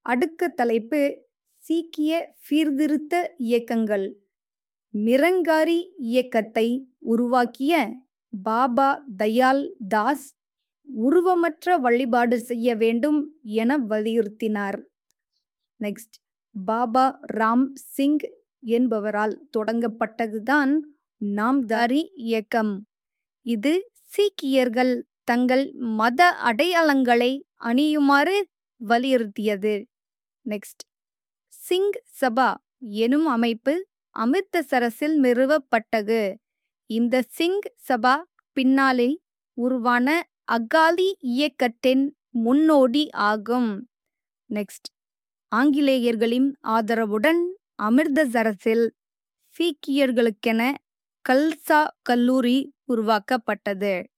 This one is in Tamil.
அடுத்த தலைப்பு சீக்கிய சீர்திருத்த இயக்கங்கள். நிரங்காரி இயக்கத்தை உருவாக்கிய பாபா தயால் தாஸ் உருவமற்ற வழிபாடு செய்ய வேண்டும் என வலியுறுத்தினார். நெக்ஸ்ட், பாபா ராம் சிங் என்பவரால் தொடங்கப்பட்டதுதான் நாம்தாரி இயக்கம். இது சீக்கியர்கள் தங்கள் மத அடையாளங்களை அணியுமாறு வலியுறுத்தியது. நெக்ஸ்ட், சிங் சபா எனும் அமைப்பு அமிர்தசரஸில் நிறுவப்பட்டது. இந்த சிங் சபா பின்னாளில் உருவான அகாலி இயக்கத்தின் முன்னோடி ஆகும். நெக்ஸ்ட், ஆங்கிலேயர்களின் ஆதரவுடன் அமிர்தசரஸில் சீக்கியர்களுக்கென கல்சா கல்லூரி உருவாக்கப்பட்டது.